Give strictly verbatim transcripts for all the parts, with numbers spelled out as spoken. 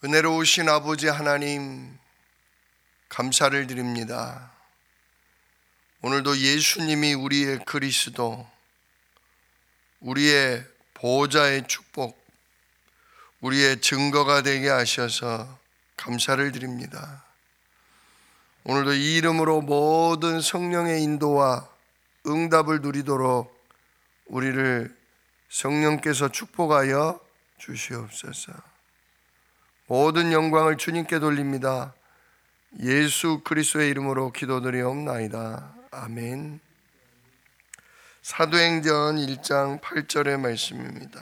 은혜로우신 아버지 하나님, 감사를 드립니다. 오늘도 예수님이 우리의 그리스도, 우리의 보호자의 축복, 우리의 증거가 되게 하셔서 감사를 드립니다. 오늘도 이 이름으로 모든 성령의 인도와 응답을 누리도록 우리를 성령께서 축복하여 주시옵소서. 모든 영광을 주님께 돌립니다. 예수 그리스도의 이름으로 기도드리옵나이다. 아멘. 사도행전 일 장 팔 절의 말씀입니다.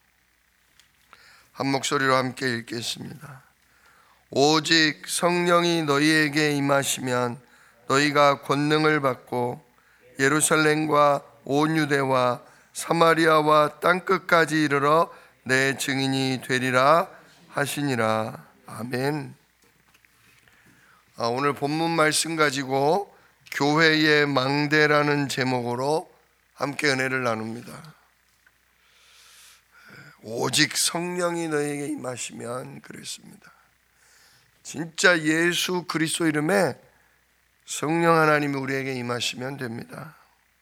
한 목소리로 함께 읽겠습니다. 오직 성령이 너희에게 임하시면 너희가 권능을 받고 예루살렘과 온 유대와 사마리아와 땅끝까지 이르러 내 증인이 되리라 하시니라. 아멘. 아, 오늘 본문 말씀 가지고 교회의 망대라는 제목으로 함께 은혜를 나눕니다. 오직 성령이 너에게 임하시면 그랬습니다. 진짜 예수 그리스도 이름에 성령 하나님이 우리에게 임하시면 됩니다.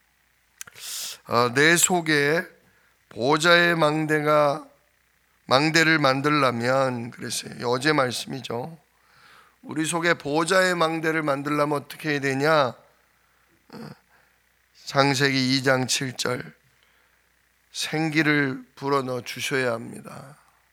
아, 내 속에 보좌의 망대가 망대를 만들려면, 그랬어요. 어제 말씀이죠. 우리 속에 보호자의 망대를 만들려면 어떻게 해야 되냐? 창세기 이 장 칠 절, 생기를 불어넣어 주셔야 합니다.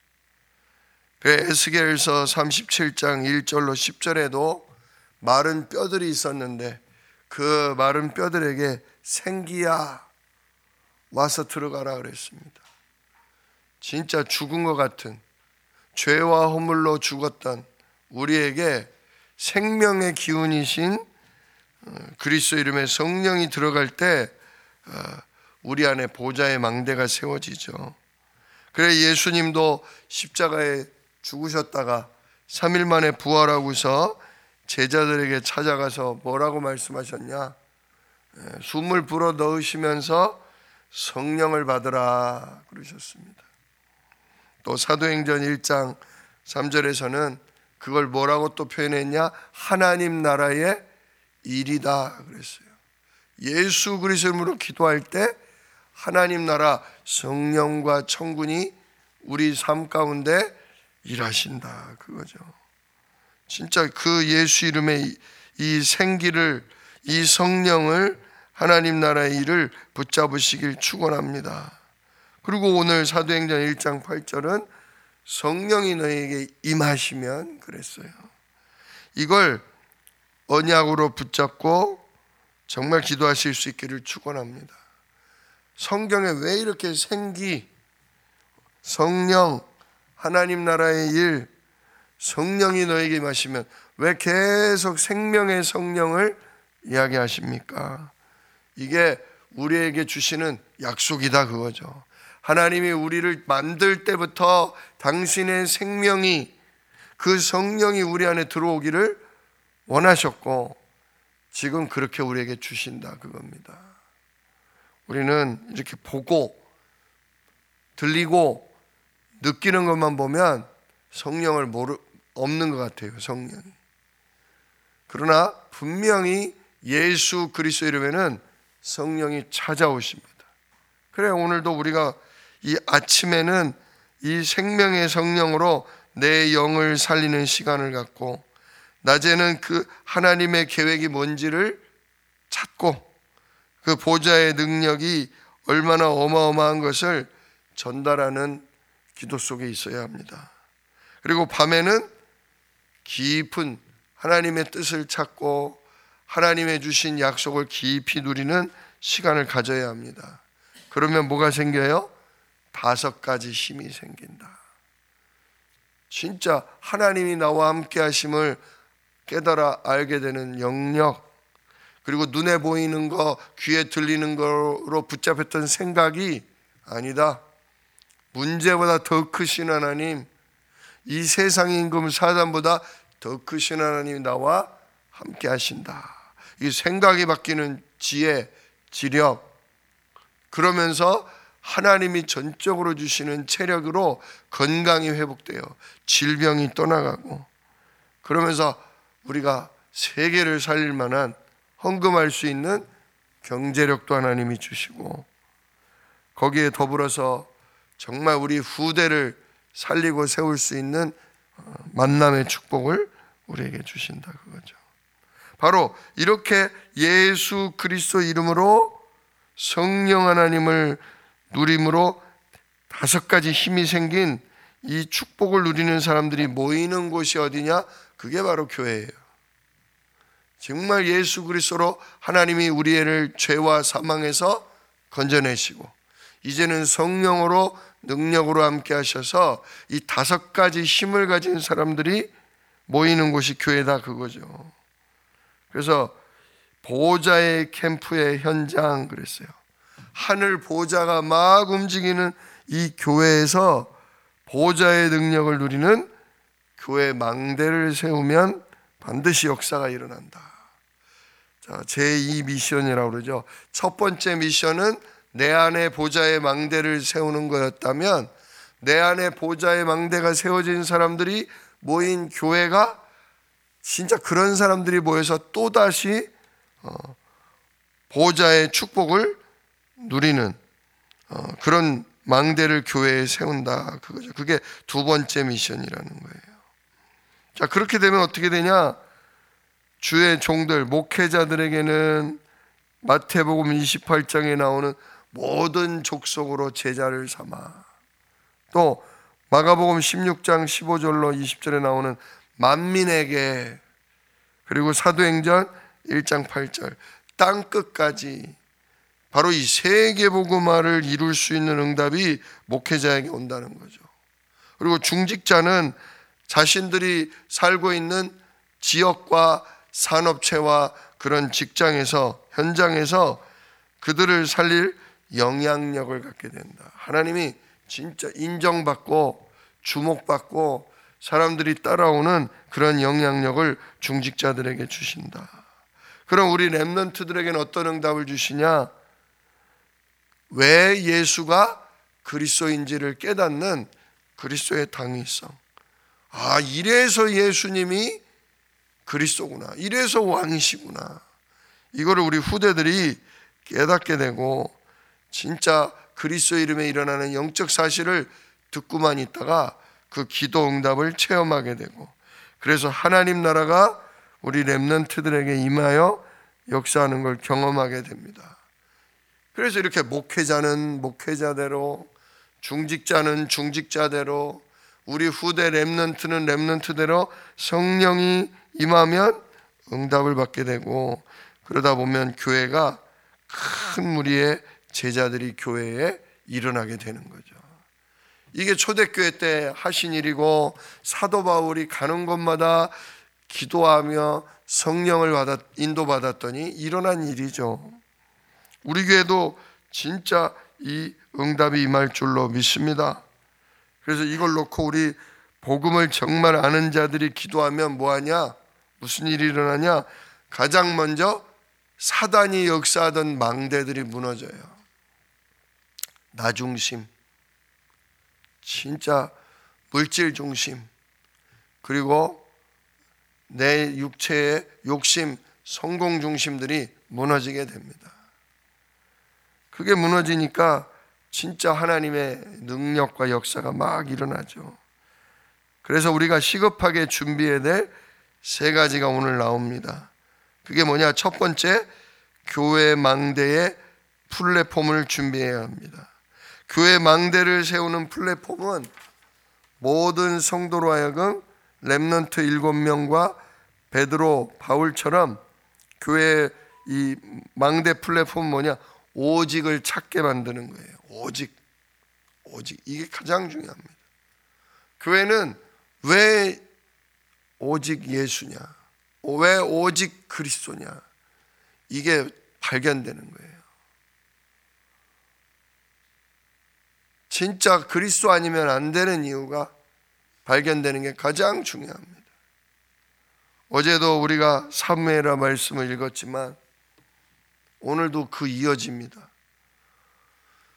에스겔서 삼십칠 장 일 절로 십 절에도 마른 뼈들이 있었는데 그 마른 뼈들에게 생기야 와서 들어가라 그랬습니다. 진짜 죽은 것 같은, 죄와 허물로 죽었던 우리에게 생명의 기운이신 그리스도 이름의 성령이 들어갈 때 우리 안에 보좌의 망대가 세워지죠. 그래 예수님도 십자가에 죽으셨다가 삼 일 만에 부활하고서 제자들에게 찾아가서 뭐라고 말씀하셨냐? 숨을 불어 넣으시면서 성령을 받으라 그러셨습니다. 또 사도행전 일 장 삼 절에서는 그걸 뭐라고 또 표현했냐? 하나님 나라의 일이다 그랬어요. 예수 그리스도 이름으로 기도할 때 하나님 나라 성령과 천군이 우리 삶 가운데 일하신다 그거죠. 진짜 그 예수 이름의 이 생기를, 이 성령을, 하나님 나라의 일을 붙잡으시길 축원합니다. 그리고 오늘 사도행전 일 장 팔 절은 성령이 너희에게 임하시면 그랬어요. 이걸 언약으로 붙잡고 정말 기도하실 수 있기를 축원합니다. 성경에 왜 이렇게 생기, 성령, 하나님 나라의 일, 성령이 너에게 임하시면 왜 계속 생명의 성령을 이야기하십니까? 이게 우리에게 주시는 약속이다 그거죠. 하나님이 우리를 만들 때부터 당신의 생명이, 그 성령이 우리 안에 들어오기를 원하셨고 지금 그렇게 우리에게 주신다 그겁니다. 우리는 이렇게 보고 들리고 느끼는 것만 보면 성령을 모르, 없는 것 같아요. 성령이. 그러나 분명히 예수 그리스도 이름에는 성령이 찾아오십니다. 그래 오늘도 우리가 이 아침에는 이 생명의 성령으로 내 영을 살리는 시간을 갖고 낮에는 그 하나님의 계획이 뭔지를 찾고 그 보좌의 능력이 얼마나 어마어마한 것을 전달하는 기도 속에 있어야 합니다. 그리고 밤에는 깊은 하나님의 뜻을 찾고 하나님의 주신 약속을 깊이 누리는 시간을 가져야 합니다. 그러면 뭐가 생겨요? 다섯 가지 힘이 생긴다. 진짜 하나님이 나와 함께 하심을 깨달아 알게 되는 영역, 그리고 눈에 보이는 거, 귀에 들리는 거로 붙잡혔던 생각이 아니다. 문제보다 더 크신 하나님, 이 세상의 임금 사단보다 더 크신 하나님이 나와 함께 하신다. 이 생각이 바뀌는 지혜, 지력, 그러면서 하나님이 전적으로 주시는 체력으로 건강이 회복돼요. 질병이 떠나가고, 그러면서 우리가 세계를 살릴 만한 헌금할 수 있는 경제력도 하나님이 주시고, 거기에 더불어서 정말 우리 후대를 살리고 세울 수 있는 만남의 축복을 우리에게 주신다, 그거죠. 바로 이렇게 예수 그리스도 이름으로 성령 하나님을 누림으로 다섯 가지 힘이 생긴 이 축복을 누리는 사람들이 모이는 곳이 어디냐? 그게 바로 교회예요. 정말 예수 그리스도로 하나님이 우리를 죄와 사망에서 건져내시고, 이제는 성령으로 능력으로 함께 하셔서 이 다섯 가지 힘을 가진 사람들이 모이는 곳이 교회다, 그거죠. 그래서 보호자의 캠프의 현장 그랬어요. 하늘 보호자가 막 움직이는 이 교회에서 보호자의 능력을 누리는 교회 망대를 세우면 반드시 역사가 일어난다. 자, 제이 미션이라고 그러죠. 첫 번째 미션은 내 안에 보좌의 망대를 세우는 거였다면, 내 안에 보좌의 망대가 세워진 사람들이 모인 교회가 진짜 그런 사람들이 모여서 또다시 보호자의 축복을 누리는 그런 망대를 교회에 세운다, 그거죠. 그게 두 번째 미션이라는 거예요. 자, 그렇게 되면 어떻게 되냐? 주의 종들, 목회자들에게는 마태복음 이십팔 장에 나오는 모든 족속으로 제자를 삼아, 또 마가복음 십육 장 십오 절로 이십 절에 나오는 만민에게, 그리고 사도행전 일 장 팔 절 땅끝까지, 바로 이 세계복음화를 이룰 수 있는 응답이 목회자에게 온다는 거죠. 그리고 중직자는 자신들이 살고 있는 지역과 산업체와 그런 직장에서, 현장에서 그들을 살릴 영향력을 갖게 된다. 하나님이 진짜 인정받고 주목받고 사람들이 따라오는 그런 영향력을 중직자들에게 주신다. 그럼 우리 렘넌트들에게는 어떤 응답을 주시냐? 왜 예수가 그리스도인지를 깨닫는 그리스도의 당위성. 아, 이래서 예수님이 그리스도구나, 이래서 왕이시구나, 이거를 우리 후대들이 깨닫게 되고, 진짜 그리스도 이름에 일어나는 영적 사실을 듣고만 있다가 그 기도 응답을 체험하게 되고, 그래서 하나님 나라가 우리 렘넌트들에게 임하여 역사하는 걸 경험하게 됩니다. 그래서 이렇게 목회자는 목회자대로, 중직자는 중직자대로, 우리 후대 렘넌트는 렘넌트대로 성령이 임하면 응답을 받게 되고, 그러다 보면 교회가 큰 무리의 제자들이 교회에 일어나게 되는 거죠. 이게 초대교회 때 하신 일이고, 사도 바울이 가는 곳마다 기도하며 성령을 받아 인도받았더니 일어난 일이죠. 우리 교회도 진짜 이 응답이 임할 줄로 믿습니다. 그래서 이걸 놓고 우리 복음을 정말 아는 자들이 기도하면 뭐하냐? 무슨 일이 일어나냐? 가장 먼저 사단이 역사하던 망대들이 무너져요. 나 중심, 진짜 물질 중심, 그리고 내 육체의 욕심, 성공 중심들이 무너지게 됩니다. 그게 무너지니까 진짜 하나님의 능력과 역사가 막 일어나죠. 그래서 우리가 시급하게 준비해야 될 세 가지가 오늘 나옵니다. 그게 뭐냐? 첫 번째, 교회 망대의 플랫폼을 준비해야 합니다. 교회 망대를 세우는 플랫폼은 모든 성도로 하여금 렘넌트 일곱 명과 베드로, 바울처럼 교회의 이 망대 플랫폼은 뭐냐? 오직을 찾게 만드는 거예요. 오직, 오직. 이게 가장 중요합니다. 교회는 왜 오직 예수냐? 왜 오직 그리스도냐? 이게 발견되는 거예요. 진짜 그리스도 아니면 안 되는 이유가 발견되는 게 가장 중요합니다. 어제도 우리가 사무엘하 말씀을 읽었지만 오늘도 그 이어집니다.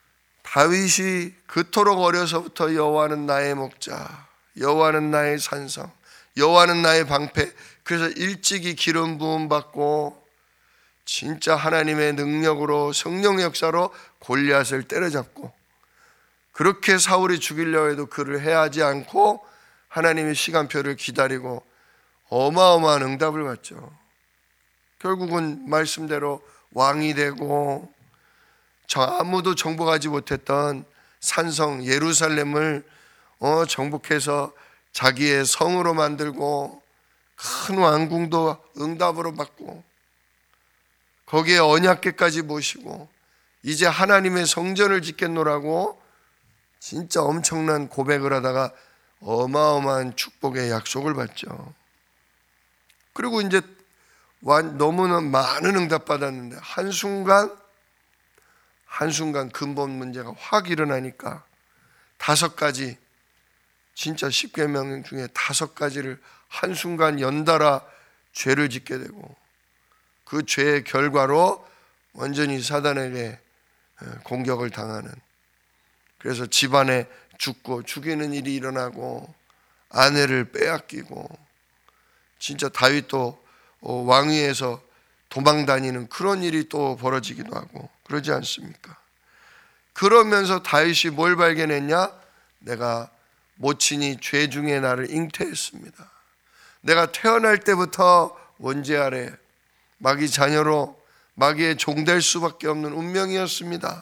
다윗이 그토록 어려서부터 여호와는 나의 목자, 여호와는 나의 산성, 여호와는 나의 방패, 그래서 일찍이 기름 부음 받고 진짜 하나님의 능력으로 성령 역사로 골리앗을 때려잡고, 그렇게 사울이 죽이려 해도 그를 해하지 않고 하나님의 시간표를 기다리고 어마어마한 응답을 받죠. 결국은 말씀대로 왕이 되고 저 아무도 정복하지 못했던 산성 예루살렘을 어, 정복해서 자기의 성으로 만들고 큰 왕궁도 응답으로 받고 거기에 언약궤까지 모시고 이제 하나님의 성전을 짓겠노라고 진짜 엄청난 고백을 하다가 어마어마한 축복의 약속을 받죠. 그리고 이제 너무나 많은 응답 받았는데 한순간 한순간 근본 문제가 확 일어나니까 다섯 가지, 진짜 십계명 중에 다섯 가지를 한순간 연달아 죄를 짓게 되고 그 죄의 결과로 완전히 사단에게 공격을 당하는, 그래서 집안에 죽고 죽이는 일이 일어나고 아내를 빼앗기고 진짜 다윗도 왕위에서 도망다니는 그런 일이 또 벌어지기도 하고 그러지 않습니까? 그러면서 다윗이 뭘 발견했냐? 내가 모친이 죄 중에 나를 잉태했습니다. 내가 태어날 때부터 원죄 아래 마귀 자녀로 마귀의 종될 수밖에 없는 운명이었습니다.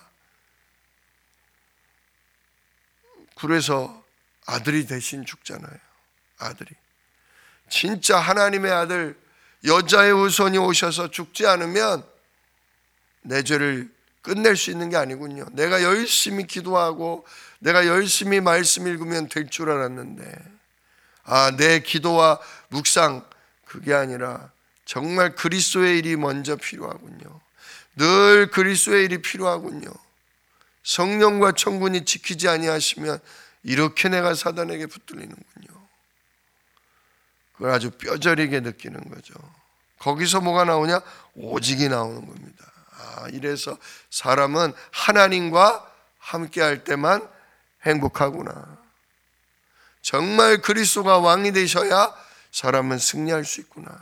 그래서 아들이 대신 죽잖아요. 아들이 진짜 하나님의 아들 여자의 후손이 오셔서 죽지 않으면 내 죄를 끝낼 수 있는 게 아니군요. 내가 열심히 기도하고 내가 열심히 말씀 읽으면 될 줄 알았는데 아, 내 기도와 묵상 그게 아니라 정말 그리스도의 일이 먼저 필요하군요. 늘 그리스도의 일이 필요하군요. 성령과 천군이 지키지 아니하시면 이렇게 내가 사단에게 붙들리는군요. 그걸 아주 뼈저리게 느끼는 거죠. 거기서 뭐가 나오냐? 오직이 나오는 겁니다. 아, 이래서 사람은 하나님과 함께 할 때만 행복하구나. 정말 그리스도가 왕이 되셔야 사람은 승리할 수 있구나.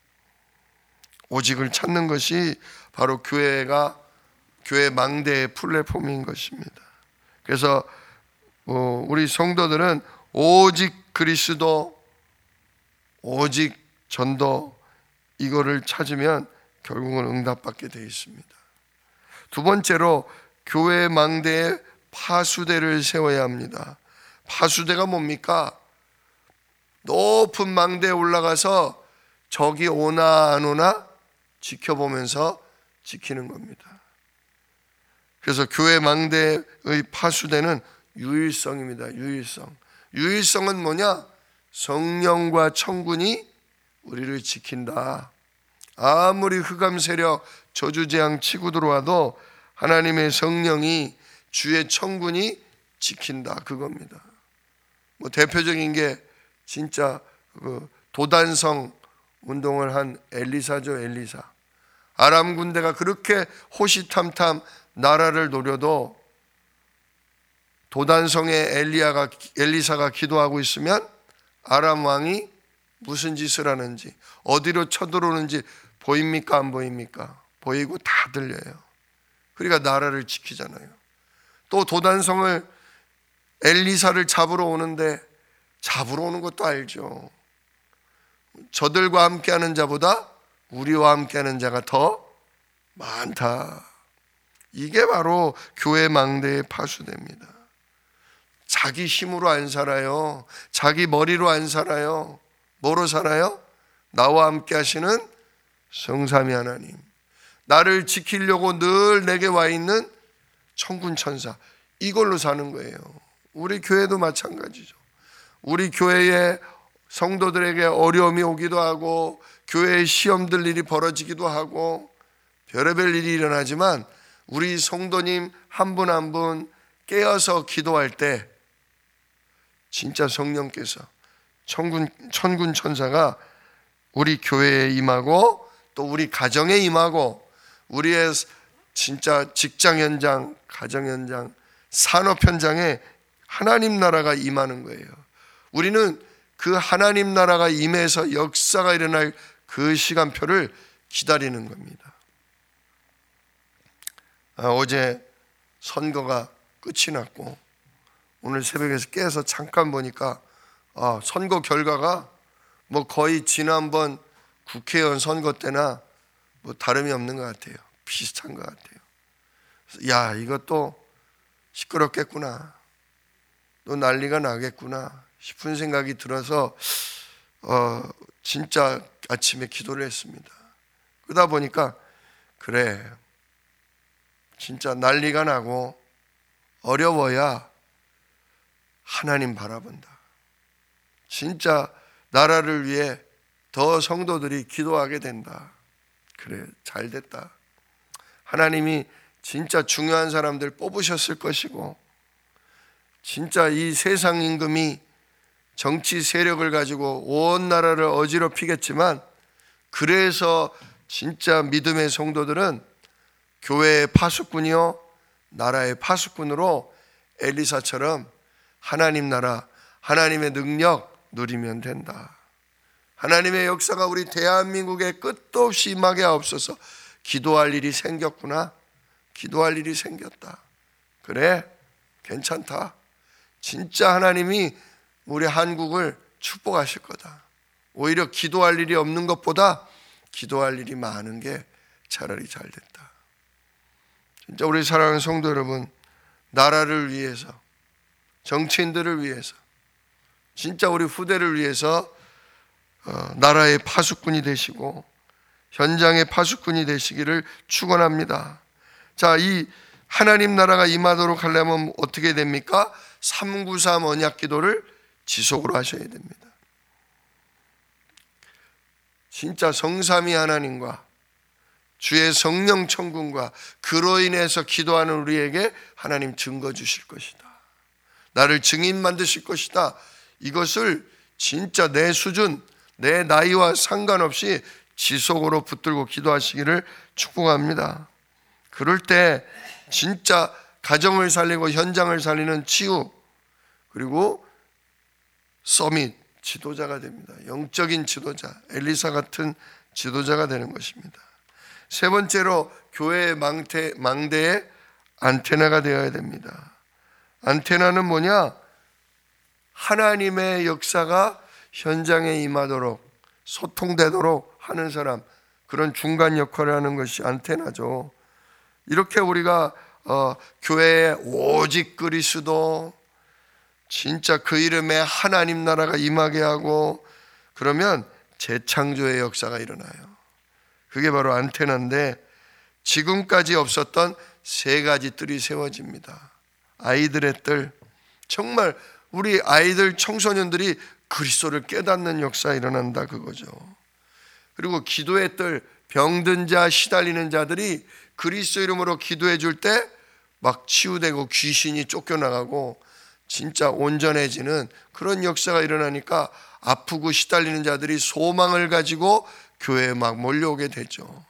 오직을 찾는 것이 바로 교회가 교회 망대의 플랫폼인 것입니다. 그래서 우리 성도들은 오직 그리스도, 오직 전도 이거를 찾으면 결국은 응답받게 되어 있습니다. 두 번째로 교회 망대에 파수대를 세워야 합니다. 파수대가 뭡니까? 높은 망대에 올라가서 적이 오나 안 오나 지켜보면서 지키는 겁니다. 그래서 교회 망대의 파수대는 유일성입니다. 유일성. 유일성은 뭐냐? 성령과 천군이 우리를 지킨다. 아무리 흑암 세력 저주재앙 치고 들어와도 하나님의 성령이 주의 천군이 지킨다. 그겁니다. 뭐 대표적인 게 진짜 그 도단성 운동을 한 엘리사죠. 엘리사. 아람 군대가 그렇게 호시탐탐 나라를 노려도 도단성에 엘리야가, 엘리사가 기도하고 있으면 아람 왕이 무슨 짓을 하는지 어디로 쳐들어오는지 보입니까? 안 보입니까? 보이고 다 들려요. 그러니까 나라를 지키잖아요. 또 도단성을 엘리사를 잡으러 오는데 잡으러 오는 것도 알죠. 저들과 함께하는 자보다 우리와 함께하는 자가 더 많다. 이게 바로 교회 망대의 파수대입니다. 자기 힘으로 안 살아요. 자기 머리로 안 살아요. 뭐로 살아요? 나와 함께 하시는 성삼위 하나님, 나를 지키려고 늘 내게 와 있는 천군 천사, 이걸로 사는 거예요. 우리 교회도 마찬가지죠. 우리 교회에 성도들에게 어려움이 오기도 하고 교회에 시험들 일이 벌어지기도 하고 별의별 일이 일어나지만 우리 성도님 한 분 한 분 깨어서 기도할 때 진짜 성령께서 천군, 천군 천사가 우리 교회에 임하고 또 우리 가정에 임하고 우리의 진짜 직장 현장, 가정 현장, 산업 현장에 하나님 나라가 임하는 거예요. 우리는 그 하나님 나라가 임해서 역사가 일어날 그 시간표를 기다리는 겁니다. 아, 어제 선거가 끝이 났고 오늘 새벽에서 깨서 잠깐 보니까 아, 선거 결과가 뭐 거의 지난번 국회의원 선거 때나 뭐 다름이 없는 것 같아요. 비슷한 것 같아요. 야, 이것도 시끄럽겠구나, 또 난리가 나겠구나 싶은 생각이 들어서 어, 진짜 아침에 기도를 했습니다. 그러다 보니까 그래, 진짜 난리가 나고 어려워야 하나님 바라본다. 진짜 나라를 위해 더 성도들이 기도하게 된다. 그래, 잘 됐다. 하나님이 진짜 중요한 사람들 뽑으셨을 것이고 진짜 이 세상 임금이 정치 세력을 가지고 온 나라를 어지럽히겠지만 그래서 진짜 믿음의 성도들은 교회의 파수꾼이요 나라의 파수꾼으로 엘리사처럼 하나님 나라, 하나님의 능력 누리면 된다. 하나님의 역사가 우리 대한민국에 끝도 없이 임하게 하옵소서. 기도할 일이 생겼구나. 기도할 일이 생겼다. 그래, 괜찮다. 진짜 하나님이 우리 한국을 축복하실 거다. 오히려 기도할 일이 없는 것보다 기도할 일이 많은 게 차라리 잘 됐다. 진짜 우리 사랑하는 성도 여러분, 나라를 위해서, 정치인들을 위해서, 진짜 우리 후대를 위해서 어, 나라의 파수꾼이 되시고 현장의 파수꾼이 되시기를 축원합니다. 자, 이 하나님 나라가 임하도록 하려면 어떻게 됩니까? 삼구삼 언약 기도를 지속으로 하셔야 됩니다. 진짜 성삼위 하나님과 주의 성령 천군과 그로 인해서 기도하는 우리에게 하나님 증거 주실 것이다. 나를 증인 만드실 것이다. 이것을 진짜 내 수준, 내 나이와 상관없이 지속으로 붙들고 기도하시기를 축복합니다. 그럴 때 진짜 가정을 살리고 현장을 살리는 치유, 그리고 서밋 지도자가 됩니다. 영적인 지도자, 엘리사 같은 지도자가 되는 것입니다. 세 번째로 교회의 망태, 망대의 안테나가 되어야 됩니다. 안테나는 뭐냐? 하나님의 역사가 현장에 임하도록 소통되도록 하는 사람, 그런 중간 역할을 하는 것이 안테나죠. 이렇게 우리가 어, 교회에 오직 그리스도, 진짜 그 이름에 하나님 나라가 임하게 하고 그러면 재창조의 역사가 일어나요. 그게 바로 안테나인데 지금까지 없었던 세 가지 뜰이 세워집니다. 아이들의 뜰, 정말 우리 아이들, 청소년들이 그리스도를 깨닫는 역사가 일어난다 그거죠. 그리고 기도의 뜰, 병든 자, 시달리는 자들이 그리스도 이름으로 기도해 줄 때 막 치유되고 귀신이 쫓겨나가고 진짜 온전해지는 그런 역사가 일어나니까 아프고 시달리는 자들이 소망을 가지고 교회에 막 몰려오게 되죠.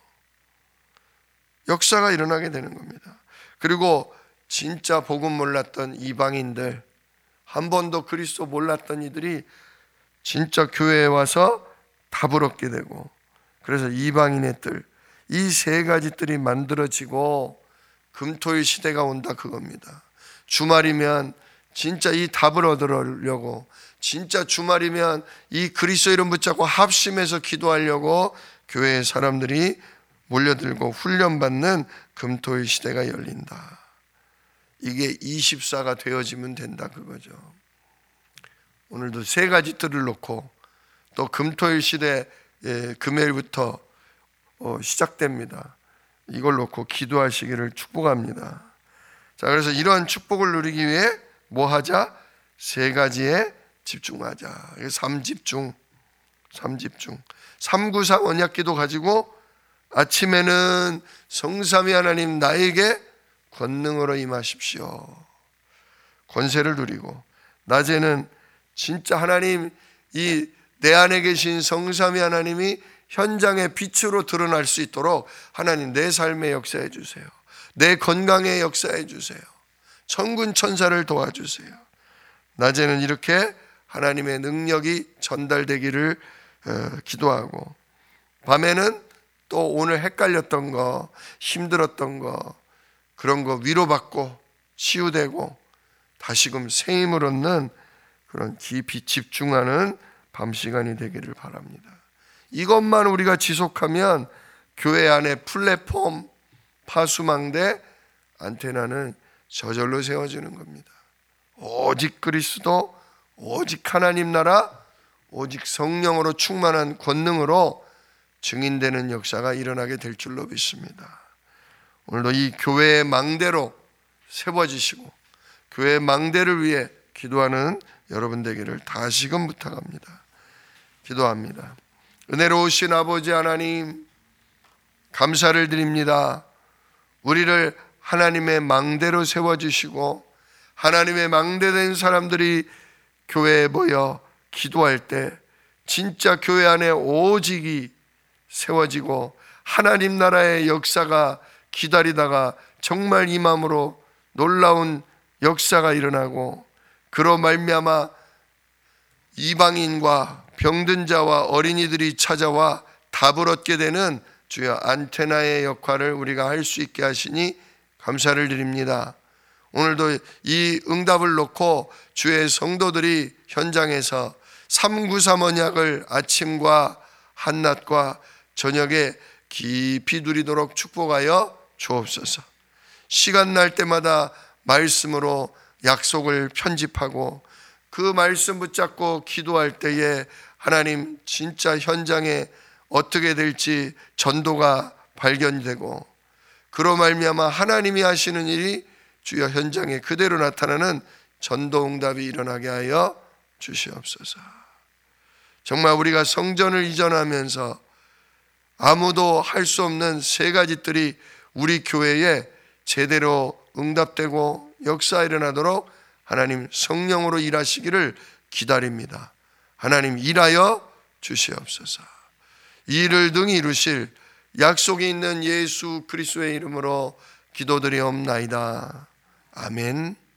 역사가 일어나게 되는 겁니다. 그리고 진짜 복음 몰랐던 이방인들, 한 번도 그리스도 몰랐던 이들이 진짜 교회에 와서 답을 얻게 되고, 그래서 이방인의 뜰, 이 세 가지 뜰이 만들어지고 금토일 시대가 온다 그겁니다. 주말이면 진짜 이 답을 얻으려고, 진짜 주말이면 이 그리스도 이름 붙잡고 합심해서 기도하려고 교회의 사람들이 몰려들고 훈련받는 금토일 시대가 열린다. 이게 이십사가 되어지면 된다 그거죠. 오늘도 세 가지 뜰을 놓고 또 금토일 시대 금요일부터 시작됩니다. 이걸 놓고 기도하시기를 축복합니다. 자, 그래서 이러한 축복을 누리기 위해 뭐 하자? 세 가지에 집중하자. 삼집중, 삼집중. 삼구삼 언약기도 가지고 아침에는 성삼위 하나님 나에게 권능으로 임하십시오. 권세를 누리고, 낮에는 진짜 하나님, 이 내 안에 계신 성삼위 하나님이 현장의 빛으로 드러날 수 있도록 하나님 내 삶에 역사해 주세요. 내 건강에 역사해 주세요. 천군 천사를 도와주세요. 낮에는 이렇게 하나님의 능력이 전달되기를 기도하고, 밤에는 또 오늘 헷갈렸던 거, 힘들었던 거, 그런 거 위로받고 치유되고 다시금 새 힘을 얻는 그런 깊이 집중하는 밤 시간이 되기를 바랍니다. 이것만 우리가 지속하면 교회 안에 플랫폼, 파수망대, 안테나는 저절로 세워지는 겁니다. 오직 그리스도, 오직 하나님 나라, 오직 성령으로 충만한 권능으로 증인되는 역사가 일어나게 될 줄로 믿습니다. 오늘도 이 교회의 망대로 세워지시고 교회의 망대를 위해 기도하는 여러분 되기를 다시금 부탁합니다. 기도합니다. 은혜로우신 아버지 하나님, 감사를 드립니다. 우리를 하나님의 망대로 세워주시고 하나님의 망대된 사람들이 교회에 모여 기도할 때 진짜 교회 안에 오직이 세워지고 하나님 나라의 역사가 기다리다가 정말 이 마음으로 놀라운 역사가 일어나고, 그로 말미암아 이방인과 병든 자와 어린이들이 찾아와 답을 얻게 되는 주여 안테나의 역할을 우리가 할 수 있게 하시니 감사를 드립니다. 오늘도 이 응답을 놓고 주의 성도들이 현장에서 삼구삼 언약을 아침과 한낮과 저녁에 깊이 누리도록 축복하여 주옵소서. 시간 날 때마다 말씀으로 약속을 편집하고 그 말씀 붙잡고 기도할 때에 하나님 진짜 현장에 어떻게 될지 전도가 발견되고, 그로 말미암아 하나님이 하시는 일이 주여 현장에 그대로 나타나는 전도 응답이 일어나게 하여 주시옵소서. 정말 우리가 성전을 이전하면서 아무도 할 수 없는 세 가지들이 우리 교회에 제대로 응답되고 역사 일어나도록 하나님 성령으로 일하시기를 기다립니다. 하나님 일하여 주시옵소서. 이 일을 능히 이루실 약속이 있는 예수 그리스도의 이름으로 기도드리옵나이다. 아멘.